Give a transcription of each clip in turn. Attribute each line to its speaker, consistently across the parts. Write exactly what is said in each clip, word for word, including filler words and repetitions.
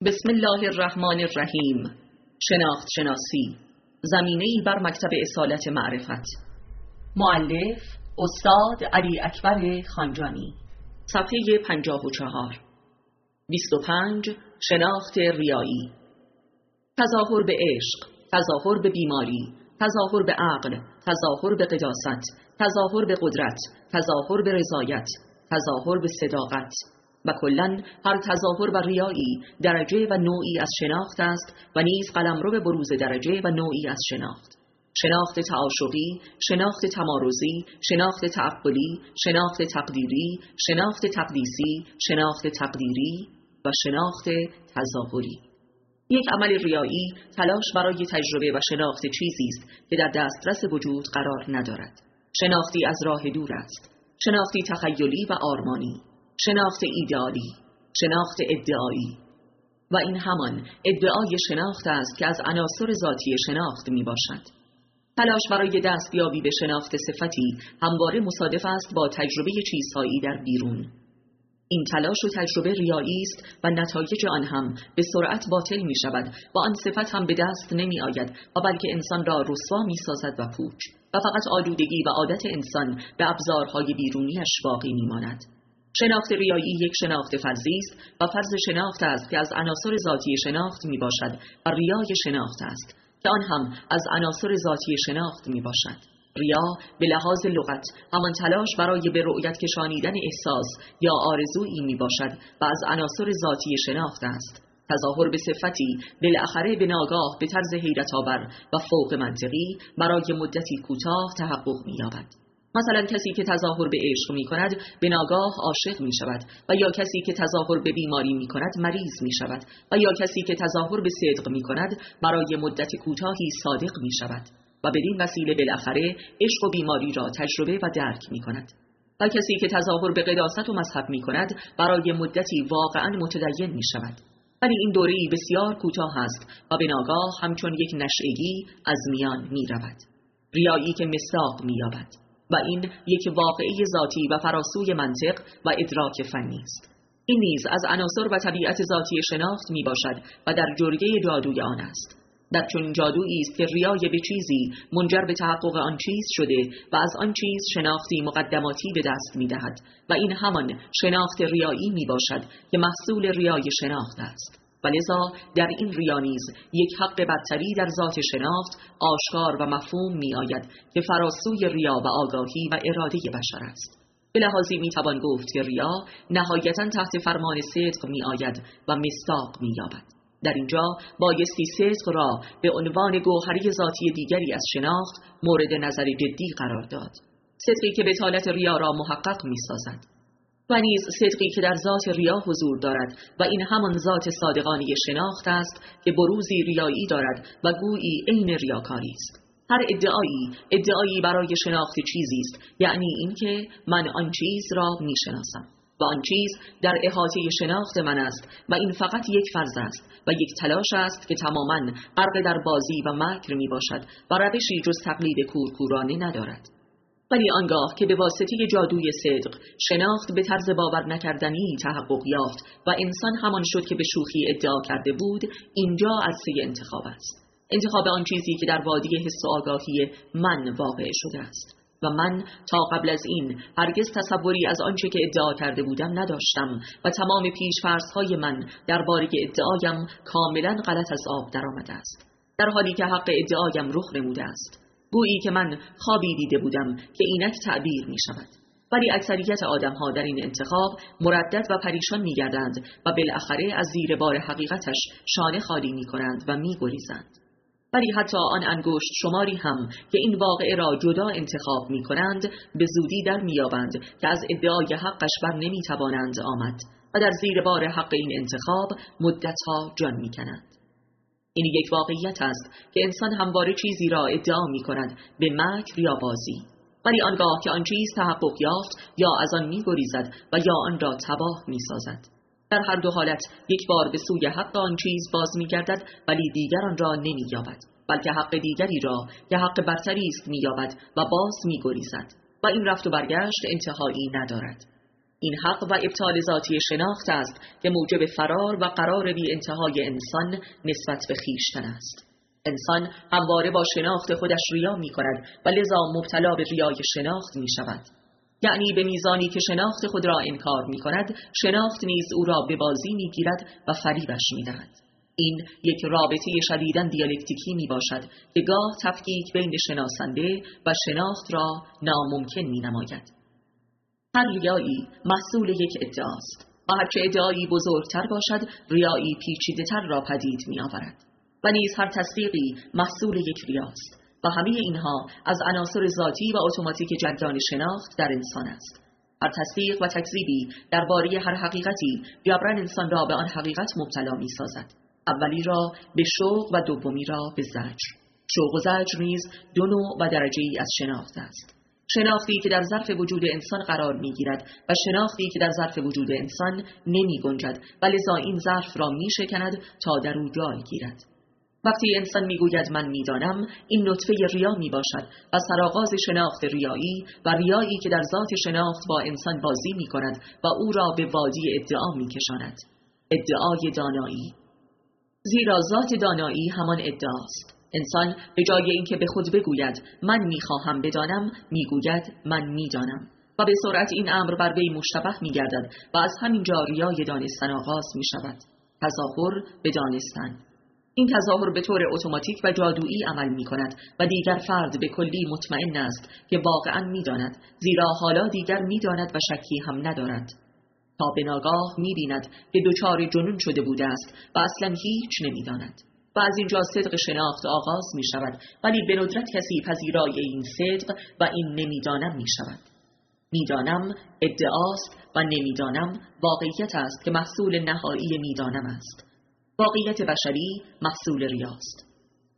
Speaker 1: بسم الله الرحمن الرحیم. شناخت شناسی، زمینه‌ای بر مکتب اصالت معرفت. مؤلف استاد علی اکبر خانجانی. صفحه پنجاه و چهار. بیست و پنج. شناخت ریایی. تظاهر به عشق، تظاهر به بیماری، تظاهر به عقل، تظاهر به قداست، تظاهر به قدرت، تظاهر به رضایت، تظاهر به صداقت و کلاً هر تظاهر و ریایی درجه و نوعی از شناخت است و نیز قلمرو به بروز درجه و نوعی از شناخت. شناخت تعاشقی، شناخت تمارضی، شناخت تعقلی، شناخت تقدیری، شناخت تقدیسی، شناخت تقدیری و شناخت تظاهری. یک عمل ریایی تلاش برای تجربه و شناخت چیزی است که در دسترس وجود قرار ندارد. شناختی از راه دور است، شناختی تخیلی و آرمانی، شناخت ایدئالی، شناخت ادعایی و این همان ادعای شناخت است که از عناصر ذاتی شناخت می باشد. تلاش برای دستیابی به شناخت صفتی همواره مصادف است با تجربه چیزهایی در بیرون. این تلاش و تجربه ریایی است و نتایج آن هم به سرعت باطل می شود و آن صفت هم به دست نمی آید و بلکه انسان را رسوا می سازد و پوچ و فقط آلودگی و عادت انسان به ابزارهای بیرونیش باقی می ماند. شناخت ریایی یک شناخت فرضی است و فرض شناخت است که از عناصر ذاتی شناخت می باشد و ریای شناخت است که آن هم از عناصر ذاتی شناخت می باشد. ریا به لحاظ لغت همان تلاش برای به رؤیت کشانیدن احساس یا آرزویی می باشد و از عناصر ذاتی شناخت است. تظاهر به صفتی بالاخره به ناگاه به طرز حیرت آور و فوق منطقی برای مدتی کوتاه تحقق می یابد. مثلا کسی که تظاهر به عشق می کند به ناگاه عاشق می شود و یا کسی که تظاهر به بیماری می کند مریض می شود و یا کسی که تظاهر به صدق می کند برای مدت کوتاهی صادق می شود و بدین وسیله بالاخره عشق و بیماری را تجربه و درک می کند. و کسی که تظاهر به قداست و مذهب می کند برای مدتی واقعا متدین می شود. ولی این دوره‌ای بسیار کوتاه است و به ناگاه همچون یک نشعگی از میان می رود. ریایی که مصداق می یابد و این یک واقعه ذاتی و فراسوی منطق و ادراک فنی است. این نیز از عناصر و طبیعت ذاتی شناخت می باشد و در جرگه جادوی آن است. در چون جادویی است که ریای به چیزی منجر به تحقق آن چیز شده و از آن چیز شناختی مقدماتی به دست می دهد و این همان شناخت ریایی می باشد که محصول ریای شناخت است. و لذا در این ریا نیز یک حق برتری در ذات شناخت آشکار و مفهوم می آید که فراسوی ریا و آگاهی و اراده بشر است. به لحاظی می توان گفت که ریا نهایتاً تحت فرمان صدق می آید و مصداق می یابد. در اینجا بایستی صدق را به عنوان گوهری ذاتی دیگری از شناخت مورد نظر جدی قرار داد. صدقی که بطالت ریا را محقق می سازد و نیز صدقی که در ذات ریا حضور دارد و این همان ذات صادقانه شناخت است که بروزی ریایی دارد و گویی عین ریاکاری است. هر ادعایی ادعایی برای شناخت چیزی است، یعنی اینکه من آن چیز را می شناسم و آن چیز در احاطه شناخت من است و این فقط یک فرض است و یک تلاش است که تماماً غرق در بازی و مکر می باشد و روشی جز تقلید کورکورانه ندارد. ولی آنگاه که به واسطه جادوی صدق شناخت به طرز باور نکردنی تحقق یافت و انسان همان شد که به شوخی ادعا کرده بود، اینجا عرصه انتخاب است. انتخاب آن چیزی که در وادی حس و آگاهی من واقع شده است و من تا قبل از این هرگز تصوری از آنچه که ادعا کرده بودم نداشتم و تمام پیش‌فرض‌های من درباره ادعایم کاملا غلط از آب درآمده است، در حالی که حق ادعایم رخ نموده است. گویی که من خوابی دیده بودم که اینک تعبیر می شود. ولی اکثریت آدم‌ها در این انتخاب مردد و پریشان می گردند و بالاخره از زیر بار حقیقتش شانه خالی می کنند و می گریزند. ولی حتی آن انگشت شماری هم که این واقعه را جدا انتخاب می کنند به زودی در می یابند که از ادعای حقش بر نمی توانند آمد و در زیر بار حق این انتخاب مدتها جان می کنند. این یک واقعیت است که انسان همواره چیزی را ادعا می کند به مکر یا بازی، ولی آنگاه که آن چیز تحقق یافت یا از آن می گریزد و یا آن را تباه می سازد. در هر دو حالت یک بار به سوی حق آن چیز باز می گردد ولی دیگر آن را نمی یابد، بلکه حق دیگری را که حق برتری است می یابد و باز می گریزد و این رفت و برگشت انتهایی ندارد. این حق و ابطال ذاتی شناخت است که موجب فرار و قرار بی انتهای انسان نسبت به خویشتن است. انسان همواره با شناخت خودش ریا می کند و لذا مبتلا به ریای شناخت می شود. یعنی به میزانی که شناخت خود را انکار می کند، شناخت نیز او را به بازی می گیرد و فریبش می دهد. این یک رابطه شدیداً دیالکتیکی می باشد که گاه تفکیک بین شناسنده و شناخت را ناممکن می نماید. هر ریایی محصول یک ادعاست و هرچه ادعایی بزرگتر باشد، ریایی پیچیده‌تر را پدید می آورد. و نیز هر تصدیقی محصول یک ریاست و همه اینها از عناصر ذاتی و اتوماتیک جریان شناخت در انسان است. هر تصدیق و تکذیبی درباره هر حقیقتی جبران انسان را به آن حقیقت مبتلا می سازد. اولی را به شوق و دومی را به زجر. شوق و زجر نیز دو نوع و درجه‌ای از شناخت است. شناختی که در ظرف وجود انسان قرار می گیرد و شناختی که در ظرف وجود انسان نمی گنجد و لذا این ظرف را می شکند تا در او جای گیرد. وقتی انسان میگوید من میدانم، این نطفه ریا می باشد و سرآغاز شناخت ریایی و ریایی که در ذات شناخت با انسان بازی می کند و او را به وادی ادعا می کشاند. ادعای دانایی. زیرا ذات دانایی همان ادعاست. انسان به جای اینکه به خود بگوید من میخواهم بدانم، میگوید من میدانم و به سرعت این امر بر وی مشتبه میگردد و از همین جا ریای دانستن آغاز می شود. تظاهر به دانستن. این تظاهر به طور اتوماتیک و جادویی عمل می کند و دیگر فرد به کلی مطمئن است که واقعا می داند، زیرا حالا دیگر می داند و شکی هم ندارد. تا به ناگاه می بیند که دچار جنون شده بوده است و اصلا هیچ نمی داند. و از اینجا صدق شناخت آغاز می شود، ولی به ندرت کسی پذیرای این صدق و این نمیدانم می شود. میدانم ادعاست و نمیدانم واقعیت است که محصول نهایی میدانم است. واقعیت بشری محصول ریاست.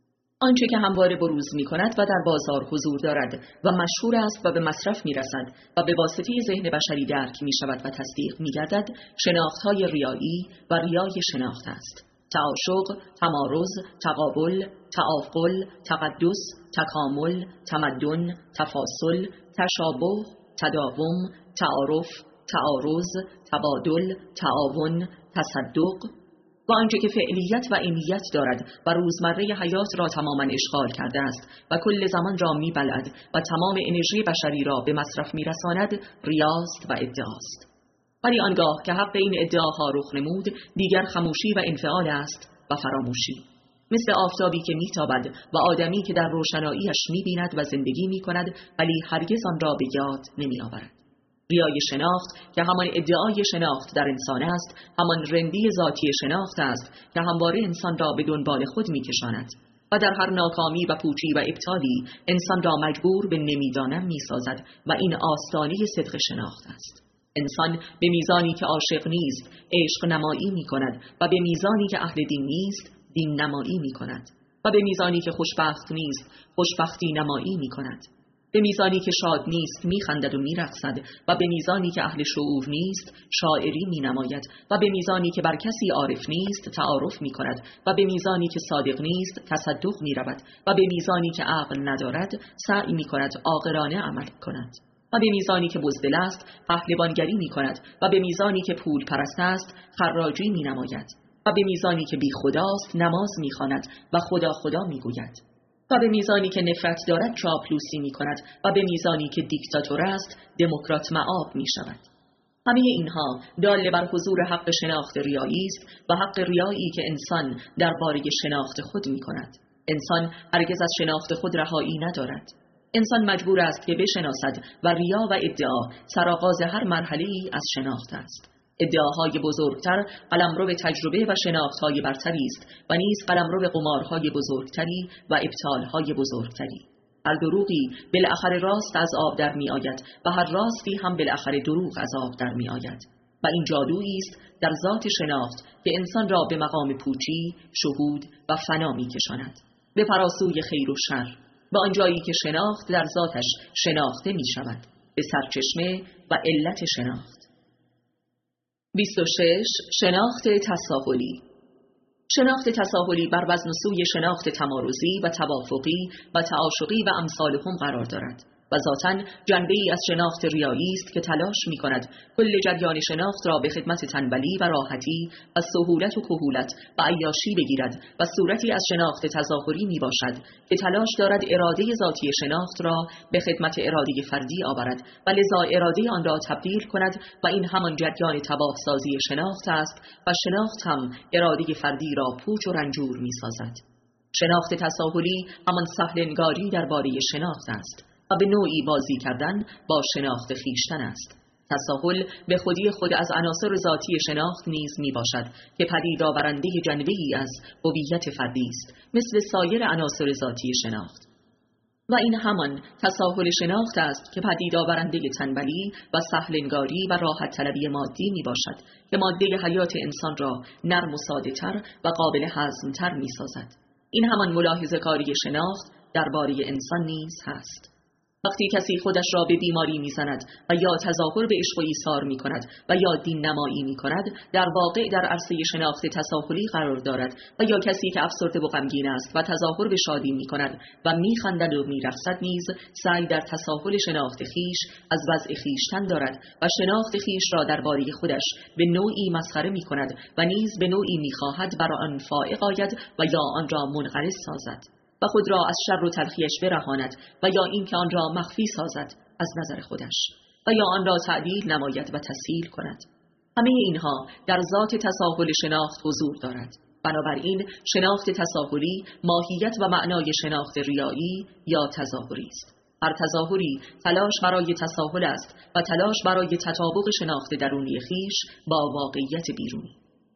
Speaker 1: آنچه که همواره بروز می کند و در بازار حضور دارد و مشهور است و به مصرف می رسد و به واسطه ذهن بشری درک می شود و تصدیق می گردد، شناختهای ریایی و ریای شناخت است. تعاشق، تمارض، تقابل، تعاقل، تقدس، تکامل، تمدن، تفاصل، تشابه، تداوم، تعارف، تعارض، تبادل، تعاون، تصدق و آنچه که فعلیت و عینیت دارد و روزمره حیات را تماما اشغال کرده است و کل زمان را می‌بلعد و تمام انرژی بشری را به مصرف می‌رساند، ریاست و ادعاست. ولی آنگاه که حق این ادعاها رخ نمود، دیگر خاموشی و انفعال است و فراموشی. مثل آفتابی که میتابد و آدمی که در روشناییش می‌بیند و زندگی می‌کند، ولی هرگز آن را به یاد نمی‌آورد. ریای شناخت که همان ادعای شناخت در انسان است، همان رندی ذاتی شناخت است که همواره انسان را به دنبال خود می‌کشاند و در هر ناکامی و پوچی و ابطالی انسان را مجبور به نمیدانم می‌سازد و این آستانه صدق شناخت است. انسان به میزانی که عاشق نیست، عشق نمایی می‌کند و به میزانی که اهل دین نیست، دین نمایی می‌کند و به میزانی که خوشبخت نیست، خوشبختی نمایی می‌کند. به میزانی که شاد نیست میخندد و میرقصد و به میزانی که اهل شعور نیست شاعری مینماید و به میزانی که بر کسی عارف نیست تعارف میکند و به میزانی که صادق نیست تصدق میرود و به میزانی که عقل ندارد سعی میکند عاقلانه عمل کند و به میزانی که بزدل است پهلوانگری میکند و به میزانی که پول پرست است خراجی مینماید و به میزانی که بی خداست نماز میخواند و خدا خدا میگوید و به میزانی که نفرت دارد چاپلوسی می کند و به میزانی که دیکتاتور است دموکرات معاب می شود. همه اینها دال بر حضور حق شناخت ریایی است و حق ریایی که انسان درباره شناخت خود می کند. انسان هرگز از شناخت خود رهایی ندارد. انسان مجبور است که بشناسد و ریا و ادعا سرآغاز هر مرحله‌ای از شناخت است. ادعاهای بزرگتر قلمرو تجربه و شناختهای برتری است و نیز قلمرو قمارهای بزرگتری و ابطالهای بزرگتری. هر دروغی بالاخره راست از آب در می آید و هر راستی هم بالاخره دروغ از آب در می آید و این جادویی است در ذات شناخت که انسان را به مقام پوچی، شهود و فنا می کشاند، به فراسوی خیر و شر، و آنجایی که شناخت در ذاتش شناخته می شود، به سرچشمه و علت شناخت. بیست و شش. شناخت تساهلی. شناخت تساهلی بر وزن و سوی شناخت تمارضی و توافقی و تعاشقی و امثالهم قرار دارد. و ذاتاً جنبه‌ای از شناخت ریایی است که تلاش می‌کند کل جریان شناخت را به خدمت تنبلی و راحتی و سهولت و کهولت و عیاشی بگیرد و صورتی از شناخت تظاهری میباشد که تلاش دارد اراده ذاتی شناخت را به خدمت اراده فردی آورد و لذا اراده آن را تبدیل کند و این همان جریان تباه سازی شناخت است و شناخت هم اراده فردی را پوچ و رنجور میسازد. شناخت تساهلی همان سهلنگاری درباره شناخت است و به نوعی بازی کردن با شناخت خویشتن است. تساهل به خودی خود از عناصر ذاتی شناخت نیز می باشد که پدید آورنده جنبه‌ای از هویت فردی است، مثل سایر عناصر ذاتی شناخت. و این همان تساهل شناخت است که پدید آورنده تنبلی و سهلنگاری و راحت طلبی مادی می باشد که ماده حیات انسان را نرم و ساده تر و قابل هضم تر می سازد. این همان ملاحظه کاری شناخت درباره انسان نیز هست. وقتی کسی خودش را به بیماری میزند و یا تظاهر به عشق و ایثار می کند و یا دین نمایی می کند، در واقع در عرصه شناخت تساهلی قرار دارد. و یا کسی که افسرده و غمگین است و تظاهر به شادی می کند و می خندد و می رقصد نیز سعی در تساهل شناخت خیش از وضع خیشتن دارد و شناخت خیش را درباره خودش به نوعی مسخره می کند و نیز به نوعی می خواهد بر آن فائق آید و یا آن را منغرض سازد و خود را از شر و تلخیش برهاند و یا اینکه آن را مخفی سازد از نظر خودش و یا آن را تعدیل نماید و تسهیل کند. همه اینها در ذات تساهل شناخت حضور دارد. بنابراین شناخت تساهلی ماهیت و معنای شناخت ریایی یا تظاهری است. هر تظاهری تلاش برای تساهل است و تلاش برای تطابق شناخت درونی خیش با واقعیت بیرونی.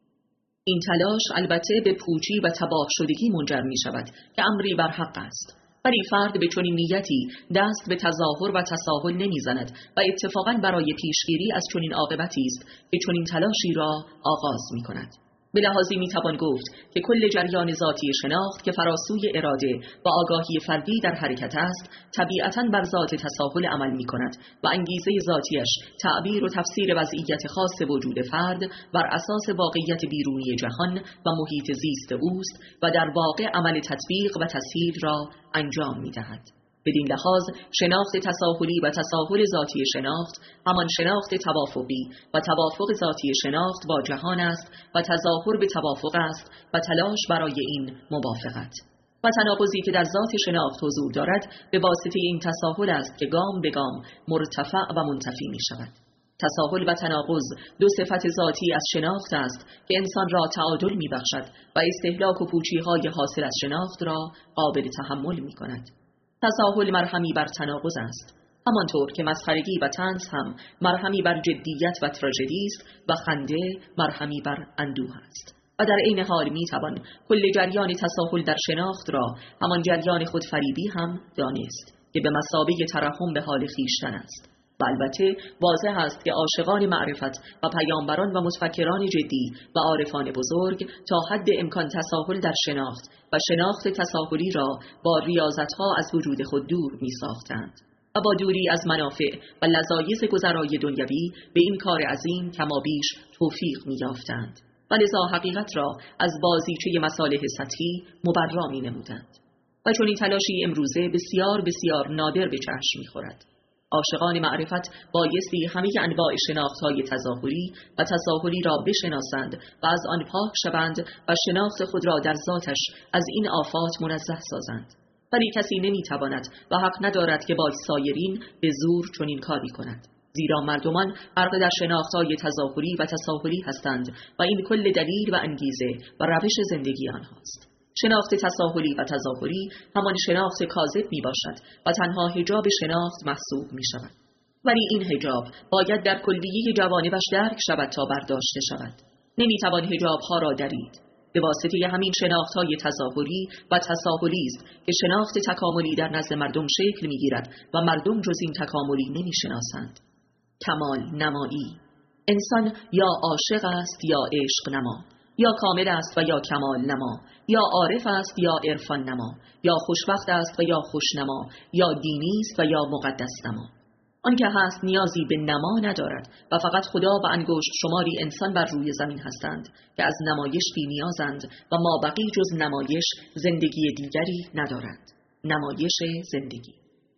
Speaker 1: این تلاش البته به پوچی و تباه شدگی منجر می شود که امری بر حق است، ولی فرد به چنین نیتی دست به تظاهر و تساهل نمی زند و اتفاقاً برای پیشگیری از چنین عاقبتی است که چنین تلاشی را آغاز می کند. به لحاظی می توان گفت که کل جریان ذاتی شناخت که فراسوی اراده و آگاهی فردی در حرکت است، طبیعتاً بر ذات تساهل عمل می کند و انگیزه ذاتیش تعبیر و تفسیر وضعیت خاص وجود فرد بر اساس واقعیت بیرونی جهان و محیط زیست اوست و در واقع عمل تطبیق و تسهیل را انجام می دهد. بدین لحاظ شناخت تساهلی و تساهل ذاتی شناخت همان شناخت توافقی و توافق ذاتی شناخت با جهان است و تظاهر به توافق است و تلاش برای این موافقت. و تناقضی که در ذات شناخت حضور دارد به واسطه این تساهل است که گام به گام مرتفع و منتفی می شود. تساهل و تناقض دو صفت ذاتی از شناخت است که انسان را تعادل می بخشد و استهلاک و پوچی های حاصل از شناخت را قابل تحمل می کند. تساهل مرهمی بر تناقض است، همانطور که مسخرگی و طنز هم مرهمی بر جدیت و تراژدی است و خنده مرهمی بر اندوه است. و در عین حال می توان کل جریان تساهل در شناخت را همان جریان خودفریبی هم دانست که به مثابه ترحم به حال خویشتن است. و البته واضح است که عاشقان معرفت و پیامبران و متفکران جدی و عارفان بزرگ تا حد امکان تساهل در شناخت و شناخت تساهلی را با ریاضتها از وجود خود دور می ساختند و با دوری از منافع و لذایذ گذرای دنیوی به این کار عظیم کمابیش توفیق می یافتند و لذا حقیقت را از بازیچه مصالح سطحی مبرا می نمودند. و چون این تلاشی امروزه بسیار بسیار نادر به چشم می خورد. عاشقان معرفت بایستی همه انواع شناخت‌های تظاهری و تساهلی را بشناسند و از آن پاک شوند و شناخت خود را در ذاتش از این آفات منزه سازند. ولی کسی نمی‌تواند و حق ندارد که با سایرین به زور چنین کاری کند، زیرا مردمان غرق در شناخت‌های تظاهری و تساهلی هستند و این کل دلیل و انگیزه و روش زندگی آنهاست. شناخت تساهلی و تظاهری همان شناخت کاذب می باشد و تنها حجاب شناخت محسوب می شود. ولی این حجاب باید در کلیه جوانبش درک شود تا برداشته شود. نمی توان حجاب ها را درید. به واسطه همین شناخت های تظاهری و تساهلی است که شناخت تکاملی در نزد مردم شکل می گیرد و مردم جز این تکاملی نمی شناسند. کمال نمایی. انسان یا عاشق است یا عشق نما، یا کامل است و یا کمال نما، یا عارف است یا عرفان نما، یا خوشبخت است و یا خوشنما، یا دینی است و یا مقدس نما. آن که هست نیازی به نما ندارد و فقط خدا و انگشت شماری انسان بر روی زمین هستند که از نمایش بی نیازند و ما بقی جز نمایش زندگی دیگری ندارند. نمایش زندگی.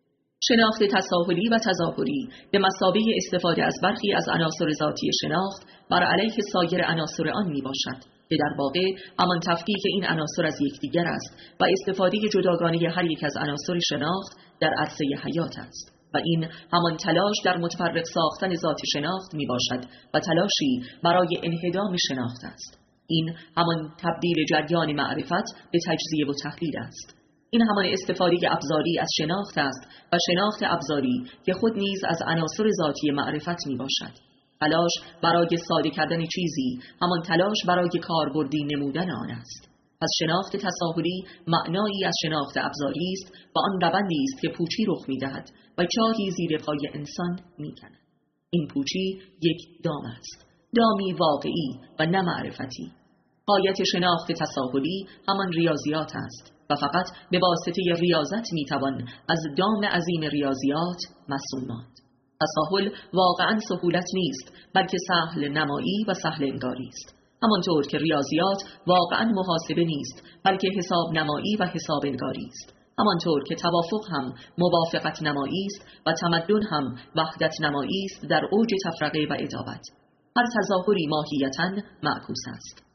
Speaker 1: شناخت تساهلی و تظاهری به مثابه استفاده از برخی از عناصر ذاتی شناخت بر علیه سایر عناصر آن می باشد که در واقع همان تفکیک این عناصر از یکدیگر است و استفاده جداگانه هر یک از عناصر شناخت در عرصه حیات است و این همان تلاش در متفرق ساختن ذات شناخت می باشد و تلاشی برای انهدام شناخت است. این همان تبدیل جریان معرفت به تجزیه و تحلیل است. این همان استفاده ابزاری از شناخت است و شناخت ابزاری که خود نیز از عناصر ذاتی معرفت می باشد. تلاش برای ساده کردن چیزی همان تلاش برای کاربردی نمودن آن است. پس شناخت تساهلی معنایی از شناخت ابزاری است و آن روندی است که پوچی رخ می دهد و چاهی زیر پای انسان می کند. این پوچی یک دام است، دامی واقعی و نه معرفتی. غایت شناخت تساهلی همان ریاضیات است و فقط به واسطه ریاضت می توان از دام عظیم ریاضیات مسئول ماند. تساهل واقعا سهولت نیست، بلکه سهل نمایی و سهل انگاری است. همانطور که ریاضیات واقعا محاسبه نیست، بلکه حساب نمایی و حساب انگاری است. همانطور که توافق هم موافقت نمایی است و تمدن هم وحدت نمایی است در اوج تفرقه و عداوت. هر تظاهری ماهیتاً معکوس است.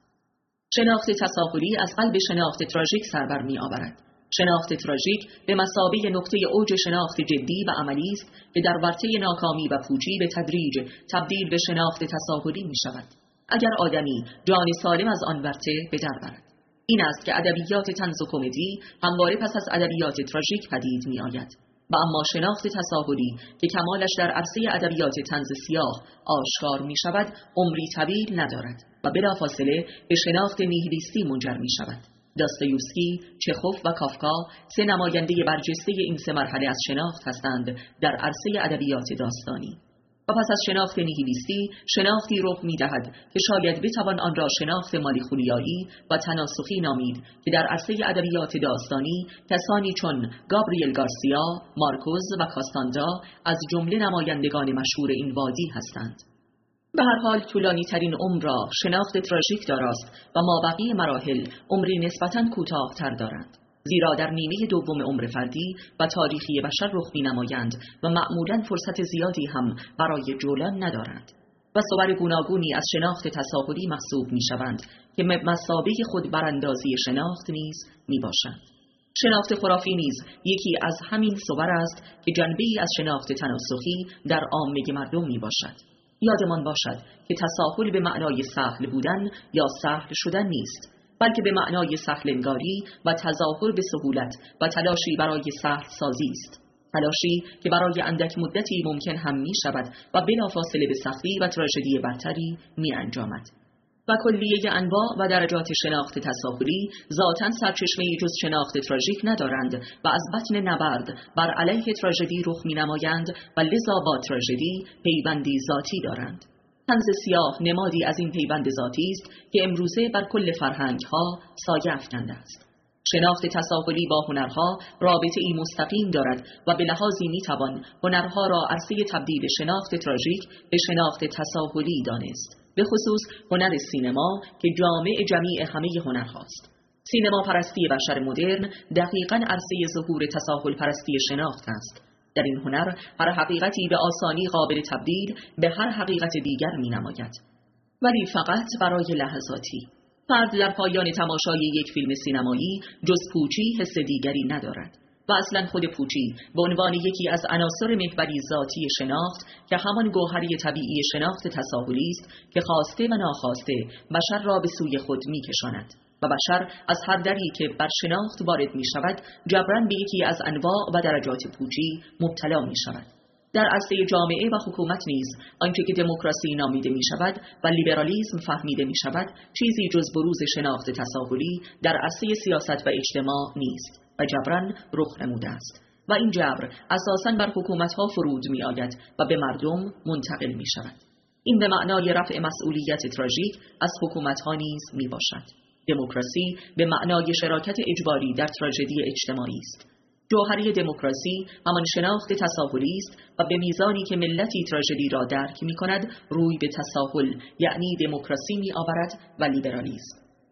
Speaker 1: شناخت تساهلی از قلب شناخت تراژیک سر بر می آورد. شناخت تراژیک به مثابه نقطه اوج شناخت جدی و عملی است که در ورطه ناکامی و پوچی به تدریج تبدیل به شناخت تساهلی می شود اگر آدمی جان سالم از آن ورطه به در برد. این است که ادبیات طنز و کمدی همواره پس از ادبیات تراژیک پدید می آید و اما شناخت تساهلی که کمالش در عرصه ادبیات طنز سیاه آشکار می شود عمری طویل ندارد و بلافاصله به شناخت نیهیلیستی منجر می شود. داستایوفسکی، چخوف و کافکا سه نماینده برجسته این سه مرحله از شناخت هستند در عرصه ادبیات داستانی. و پس از شناخت نیهیلیستی شناختی رخ می‌دهد که شاید بتوان آن را شناخت مالیخولیایی و تناسخی نامید که در عرصه ادبیات داستانی کسانی چون گابریل گارسیا، مارکوز و کاستاندا از جمله نمایندگان مشهور این وادی هستند. به هر حال طولانی ترین عمر را شناخت تراژیک داراست و مابقی مراحل عمری نسبتاً کوتاه‌تر دارند، زیرا در نیمه دوم عمر فردی و تاریخی بشر رخ می‌نمایند و معمولاً فرصت زیادی هم برای جولان ندارند و صور گوناگونی از شناخت تساهلی محسوب می‌شوند که مثابه خود براندازی شناخت نیز می‌باشند. شناخت خرافی نیز یکی از همین صور است که جنبه‌ای از شناخت تناسخی در عامه مردم می‌باشد. یادمان باشد که تساهل به معنای سهل بودن یا سهل شدن نیست، بلکه به معنای سهل انگاری و تظاهر به سهولت و تلاشی برای سهل سازی است. تلاشی که برای اندک مدتی ممکن هم می شود و بلافاصله به سختی و تراژدی برتری می انجامد. و کلیه انواع و درجات شناخت تساهلی ذاتاً سرچشمه‌ای جز شناخت تراژیک ندارند و از بطن نبرد بر علیه تراژدی رخ می‌نمایند و لذا با تراژدی پیوندی ذاتی دارند. طنز سیاه نمادی از این پیوند ذاتی است که امروزه بر کل فرهنگ‌ها سایه افکنده است. شناخت تساهلی با هنرها رابطه‌ای مستقیم دارد و به لحاظی می‌توان هنرها را عرصه تبدیل شناخت تراژیک به شناخت تساهلی دانست، به خصوص هنر سینما که جامع جمیع همه هنرهاست. سینما پرستی بشر مدرن دقیقاً عرصه ظهور تساهل پرستی شناخت است. در این هنر هر حقیقتی به آسانی قابل تبدیل به هر حقیقت دیگر می نماید، ولی فقط برای لحظاتی. فرد در پایان تماشای یک فیلم سینمایی جز پوچی حس دیگری ندارد و اصلا خود پوچی به عنوان یکی از عناصر محوری ذاتی شناخت که همان گوهری طبیعی شناخت تساهلی است که خواسته و ناخواسته بشر را به سوی خود می‌کشاند و بشر از هر دری که بر شناخت وارد می‌شود جبراً به یکی از انواع و درجات پوچی مبتلا می‌شود. در عرصه جامعه و حکومت نیز آنچه که دموکراسی نامیده می شود و لیبرالیسم فهمیده می شود چیزی جز بروز شناخت تساهلی در عرصه سیاست و اجتماع نیست و جبراً رخ نموده است و این جبر اساساً بر حکومت‌ها فرود می آید و به مردم منتقل می شود. این به معنای رفع مسئولیت تراژیک از حکومت‌ها نیز می باشد. دموکراسی به معنای شراکت اجباری در تراژدی اجتماعی است. جوهری دموکراسی همان شناخت تساهلی است و به میزانی که ملتی تراژدی را درک می کند روی به تساهل یعنی دموکراسی می آورد و لیبرالیسم.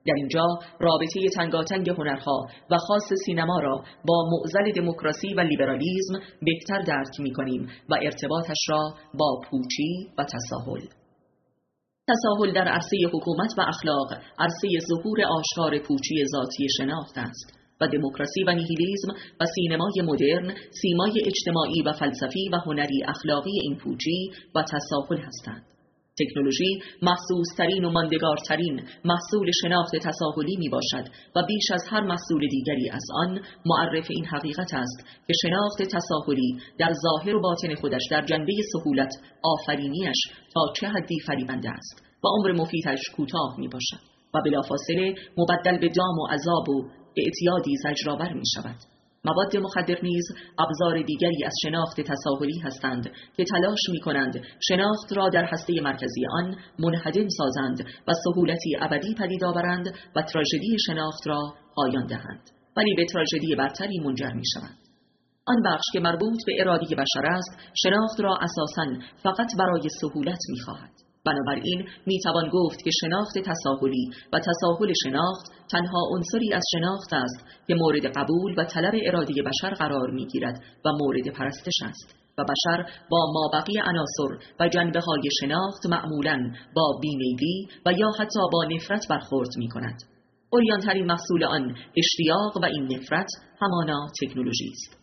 Speaker 1: در اینجا رابطه تنگاتنگ هنرها و خاص سینما را با معضل دموکراسی و لیبرالیسم بهتر درک می‌کنیم و ارتباطش را با پوچی و تساهل. تساهل در عرصه حکومت و اخلاق عرصه ظهور آشکار پوچی ذاتی شناخت است و دموکراسی و نیهیلیسم و سینمای مدرن سیمای اجتماعی و فلسفی و هنری اخلاقی این پوچی و تساهل هستند. تکنولوژی محسوس‌ترین و ماندگارترین محصول شناخت تساهلی می باشد و بیش از هر محصول دیگری از آن معرف این حقیقت است که شناخت تساهلی در ظاهر و باطن خودش در جنبه سهولت آفرینیش تا چه حدی فریبنده است و عمر مفیدش کوتاه می باشد و بلافاصله مبدل به دام و عذاب و اعتیادی زجرآور می شود. مواد مخدر نیز ابزار دیگری از شناخت تساهلی هستند که تلاش می کنند شناخت را در هسته مرکزی آن منهدم سازند و سهولتی ابدی پدید آورند و تراژدی شناخت را پایان دهند، ولی به تراژدی برتری منجر می شوند. آن بخش که مربوط به اراده بشر است شناخت را اساساً فقط برای سهولت می خواهد. بنابراین می توان گفت که شناخت تساهلی و تساهل شناخت تنها عنصری از شناخت است که مورد قبول و طلب اراده بشر قرار می گیرد و مورد پرستش است و بشر با مابقی عناصر و جنبه‌های شناخت معمولاً با بیمیلی و یا حتی با نفرت برخورد می کند. عریان‌ترین محصول آن اشتیاق و این نفرت همانا تکنولوژی است.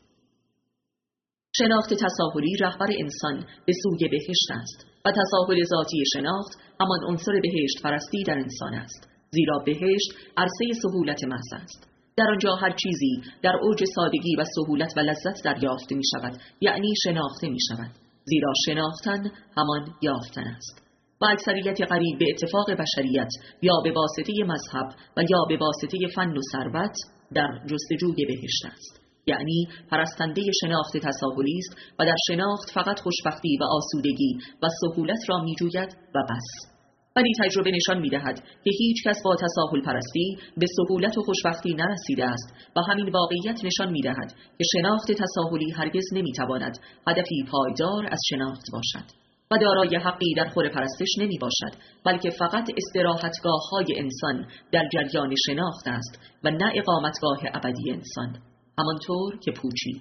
Speaker 1: شناخت تساهلی رهبر انسان به سوی بهشت است و تساهل ذاتی شناخت همان عنصر بهشت پرستی در انسان است، زیرا بهشت عرصه سهولت محض است. در آنجا هر چیزی در اوج سادگی و سهولت و لذت دریافت می شود، یعنی شناخته می شود، زیرا شناختن همان یافتن است. و اکثریت قریب به اتفاق بشریت یا به واسطه مذهب و یا به واسطه فن و ثروت در جستجوی بهشت است، یعنی پرستنده شناخت تساهلی است و در شناخت فقط خوشبختی و آسودگی و سهولت را می‌جوید و بس. ولی تجربه نشان می‌دهد که هیچ کس با تساهل پرستی به سهولت و خوشبختی نرسیده است و همین واقعیت نشان می‌دهد که شناخت تساهلی هرگز نمی‌تواند هدفی پایدار از شناخت باشد و دارای حقی در خور پرستش نمی باشد، بلکه فقط استراحتگاه های انسان در جریان شناخت است و نه اقامتگاه ابدی انسان، همانطور که پوچی.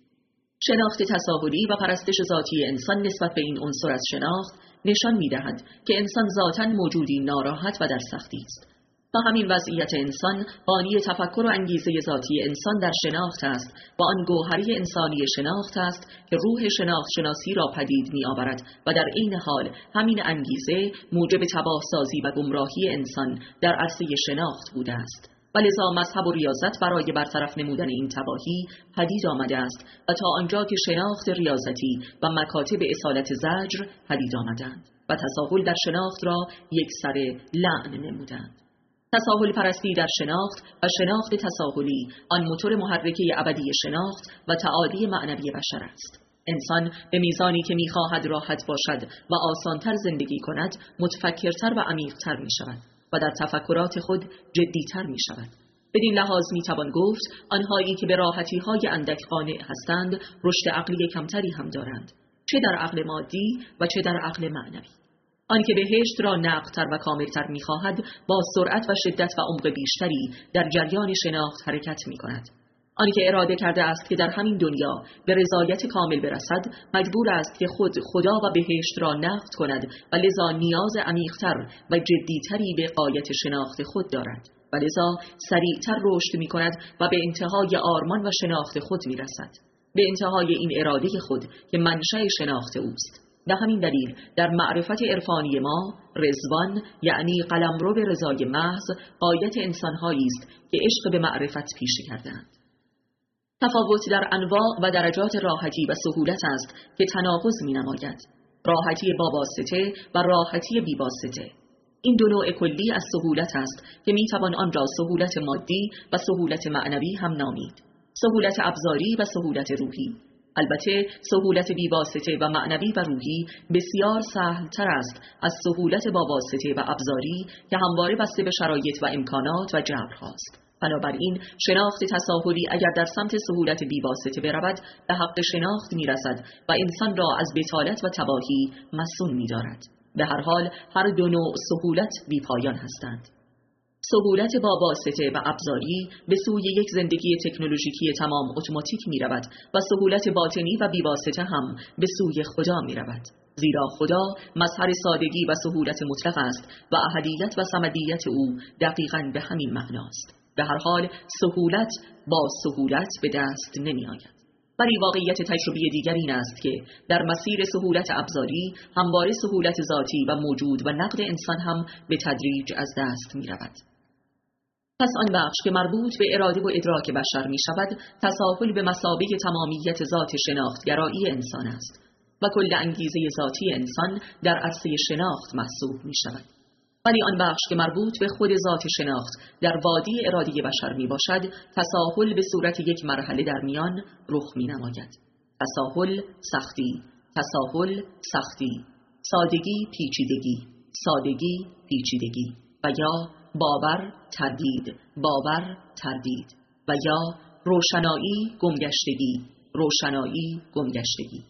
Speaker 1: شناخت تساهلی و پرستش ذاتی انسان نسبت به این عنصر از شناخت نشان می دهد که انسان ذاتاً موجودی ناراحت و در سختی است و همین وضعیت انسان بانی تفکر و انگیزه ذاتی انسان در شناخت است و آن گوهری انسانی شناخت است که روح شناخت شناسی را پدید می آورد و در این حال همین انگیزه موجب تباهسازی و گمراهی انسان در عرصه شناخت بوده است و لذا مذهب و ریاضت برای برطرف نمودن این تباهی پدید آمده است و تا آنجا که شناخت ریاضتی و مکاتب اصالت زجر پدید آمدند و تساهل در شناخت را یک سر لعن نمودند. تساهل پرستی در شناخت و شناخت تساهلی آن موتور محرکه ابدی شناخت و تعالی معنوی بشر است. انسان به میزانی که می‌خواهد راحت باشد و آسانتر زندگی کند متفکرتر و عمیق‌تر می‌شود و در تفکرات خود جدی‌تر می‌شود. بدین لحاظ می‌توان گفت آنهایی که به راحتی‌های اندک قانع هستند رشد عقلی کمتری هم دارند، چه در عقل مادی و چه در عقل معنوی. آنکه بهشت را نقدتر و کاملتر می‌خواهد با سرعت و شدت و عمق بیشتری در جریان شناخت حرکت می‌کند. آنکه اراده کرده است که در همین دنیا به رضایت کامل برسد مجبور است که خود خدا و بهشت را نقد کند و لذا نیاز عمیق‌تر و جدی‌تری به غایت شناخت خود دارد و لذا سریعتر رشد می‌کند و به انتهای آرمان و شناخت خود می‌رسد، به انتهای این اراده خود که منشأ شناخت اوست. به همین دلیل در معرفت عرفانی ما رضوان یعنی قلمرو به رضای محض غایت انسان‌هایی است که عشق به معرفت پیشه کردند. تفاوت در انواع و درجات راحتی و سهولت است که تناقض می‌نماید، راحتی با واسطه و راحتی بی واسطه. این دو نوع کلی از سهولت است که می‌توان آن را سهولت مادی و سهولت معنوی هم نامید، سهولت ابزاری و سهولت روحی. البته سهولت بی‌واسطه و معنوی و روحی بسیار سهل‌تر است از سهولت با واسطه و ابزاری که همواره بسته به شرایط و امکانات و جبرهاست. بنابراین شناخت تساهلی اگر در سمت سهولت بی‌واسطه برود به حق شناخت می‌رسد و انسان را از بطالت و تباهی مصون می‌دارد. به هر حال هر دو نوع سهولت بی‌پایان هستند. سهولت با واسطه و ابزاری به سوی یک زندگی تکنولوژیکی تمام اتوماتیک می رود و سهولت باطنی و بیواسطه هم به سوی خدا می رود. زیرا خدا مظهر سادگی و سهولت مطلق است و احدیت و صمدیت او دقیقاً به همین معناست. به هر حال سهولت با سهولت به دست نمی آید. ولی واقعیت تجربی دیگر این است که در مسیر سهولت ابزاری همواره سهولت ذاتی و موجود و نقد انسان هم به تدریج از دست می رود. پس آن بخش که مربوط به اراده و ادراک بشر می شود تساهل به مثابه تمامیت ذات شناختگرایی انسان است و کل انگیزه ذاتی انسان در عرصه شناخت محسوب می شود. ولی آن بخش که مربوط به خود ذات شناخت در وادی اراده بشر می باشد تساهل به صورت یک مرحله در میان رخ می نماید. تساهل سختی، تساهل سختی، سادگی پیچیدگی، سادگی پیچیدگی و یا باور تردید، باور تردید و یا روشنایی گمگشتگی، روشنایی گمگشتگی.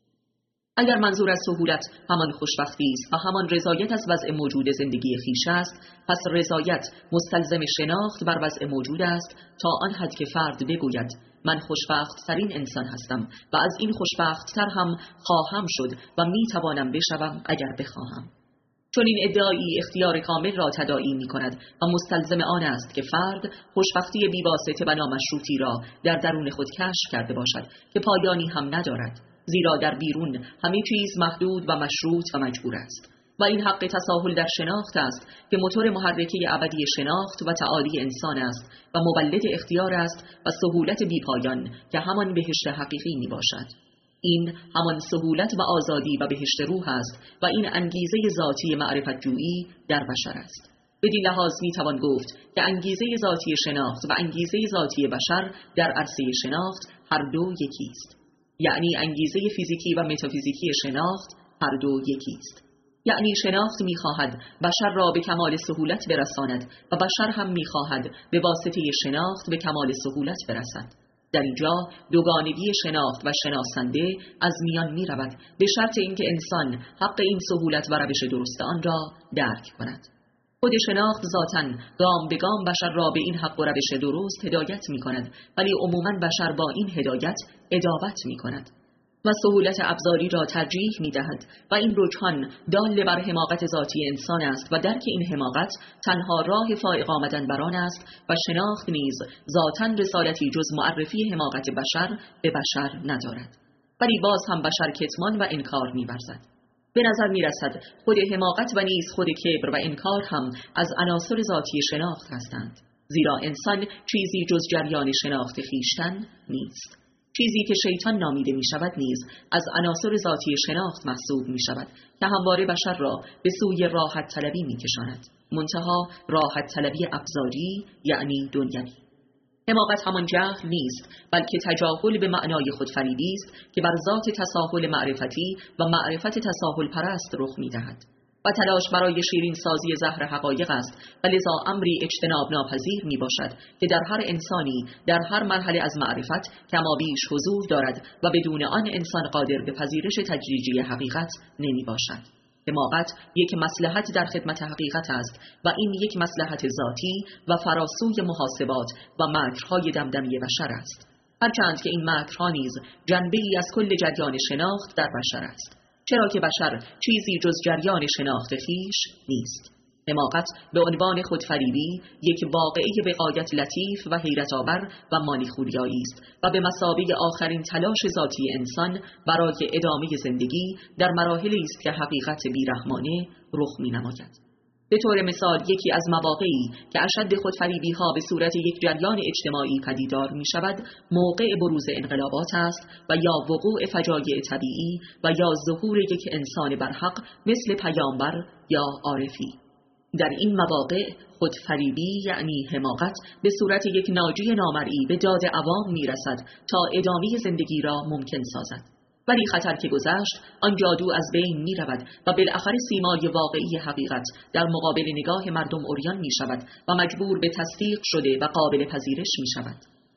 Speaker 1: اگر منظور از سهولت همان خوشبختی است و همان رضایت از وضع موجود زندگی خویش است، پس رضایت مستلزم شناخت بر وضع موجود است تا آن حد که فرد بگوید من خوشبخت ترین انسان هستم و از این خوشبخت تر هم خواهم شد و می توانم بشوم اگر بخواهم. چون این ادعایی اختیار کامل را تداعی می کند و مستلزم آن است که فرد خوشبختی بی‌واسطه و نامشروطی را در درون خود کشف کرده باشد که پایانی هم ندارد، زیرا در بیرون همه چیز محدود و مشروط و مجبور است و این حق تساهل در شناخت است که موتور محرکه ابدی شناخت و تعالی انسان است و مولد اختیار است و سهولت بیپایان که همان بهشت حقیقی می باشد. این همان سهولت و آزادی و بهشت روح است و این انگیزه ذاتی معرفت جویی در بشر است. بدین لحاظ می توان گفت که انگیزه ذاتی شناخت و انگیزه ذاتی بشر در عرصه شناخت هر دو یکی است. یعنی انگیزه فیزیکی و متافیزیکی شناخت هر دو یکی است. یعنی شناخت می‌خواهد بشر را به کمال سهولت برساند و بشر هم می‌خواهد به واسطه شناخت به کمال سهولت برسد. در اینجا دوگانگی شناخت و شناسنده از میان می‌رود به شرط اینکه انسان حق این سهولت و روش درست آن را درک کند. خود شناخت ذاتاً گام به گام بشر را به این حق و روش درست هدایت می کند، ولی عموماً بشر با این هدایت ادابت می کند و سهولت ابزاری را ترجیح می دهد و این رجحان دال بر حماقت ذاتی انسان است و درک این حماقت تنها راه فائق آمدن بر آن است و شناخت نیز ذاتاً رسالتی جز معرفی حماقت بشر به بشر ندارد. ولی باز هم بشر کتمان و انکار می ورزد. به نظر می رسد خود حماقت و نیز خود کبر و انکار هم از عناصر ذاتی شناخت هستند، زیرا انسان چیزی جز جریان شناخت خویشتن نیست. چیزی که شیطان نامیده می شود نیز از عناصر ذاتی شناخت محسوب می شود که همواره بشر را به سوی راحت طلبی می کشاند، منتها راحت طلبی ابزاری یعنی دنیوی. حماقت همان جهل نیست، بلکه تجاهل به معنای خودفریبی است که بر ذات تساهل معرفتی و معرفت تساهل پرست رخ می دهد و تلاش برای شیرین سازی زهر حقایق است و لذا امری اجتناب ناپذیر می باشد که در هر انسانی در هر مرحله از معرفت کمابیش حضور دارد و بدون آن انسان قادر به پذیرش تدریجی حقیقت نمی باشد. حماقت یک مصلحت در خدمت حقیقت است و این یک مصلحت ذاتی و فراسوی محاسبات و مکرهای دمدمی بشر است، هرچند که این مکرها نیز جنبه‌ای از کل جریان شناخت در بشر است، چرا که بشر چیزی جز جریان شناخت خویش نیست. حماقت به عنوان خودفریبی یک واقعه به غایت لطیف و حیرت آور و مانیخوریایی است و به مثابه آخرین تلاش ذاتی انسان برای ادامه زندگی در مراحلی است که حقیقت بیرحمانه رخ می‌نماید. به طور مثال یکی از مواقعی که اشد خودفریبی ها به صورت یک جریان اجتماعی پدیدار می شود موقع بروز انقلابات است و یا وقوع فجایع طبیعی و یا ظهور یک انسان برحق مثل پیامبر یا عارفی. در این مواقع خودفریبی یعنی حماقت به صورت یک ناجی نامرئی به داد عوام می رسد تا ادامه زندگی را ممکن سازد. ولی خطر که گذشت آن جادو از بین می رود و بالاخره سیمای واقعی حقیقت در مقابل نگاه مردم عریان می شود و مجبور به تصدیق شده و قابل پذیرش می شود.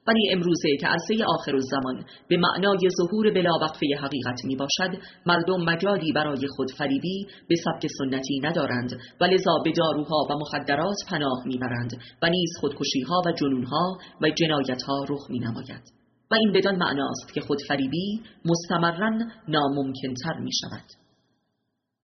Speaker 1: ولی امروزه که عرصه آخرالزمان به معنای ظهور بلاوقفه حقیقت می باشد، مردم مجالی برای خودفریبی به سبک سنتی ندارند و لذا به داروها و مخدرات پناه می برند و نیز خودکشیها و جنونها و جنایتها رخ می نماید. و این بدان معناست که خودفریبی مستمراً ناممکن‌تر می شود.